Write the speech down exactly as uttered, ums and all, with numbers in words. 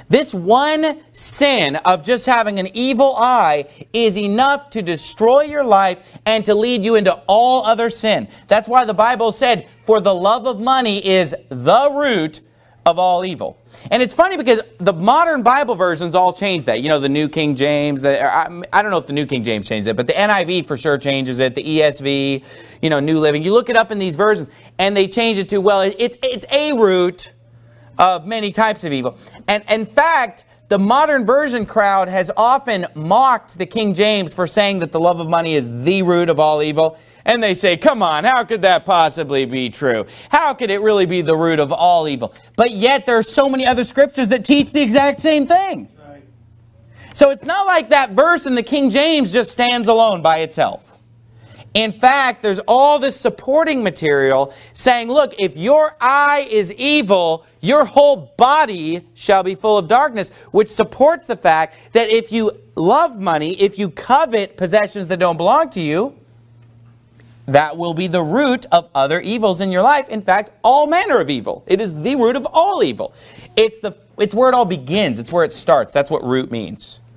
This one sin of just having an evil eye is enough to destroy your life and to lead you into all other sin. That's why the Bible said, for the love of money is the root of all evil. And it's funny because the modern Bible versions all change that. You know, the New King James, the, I, I don't know if the New King James changes it, but the N I V for sure changes it, the E S V, you know, New Living. You look it up in these versions and they change it to, well, it's, it's a root of many types of evil. And in fact, the modern version crowd has often mocked the King James for saying that the love of money is the root of all evil. And they say, come on, how could that possibly be true? How could it really be the root of all evil? But yet there are so many other scriptures that teach the exact same thing. Right. So it's not like that verse in the King James just stands alone by itself. In fact, there's all this supporting material saying, look, if your eye is evil, your whole body shall be full of darkness, which supports the fact that if you love money, if you covet possessions that don't belong to you, that will be the root of other evils in your life. In fact, all manner of evil. It is the root of all evil. It's, the, it's where it all begins. It's where it starts. That's what root means.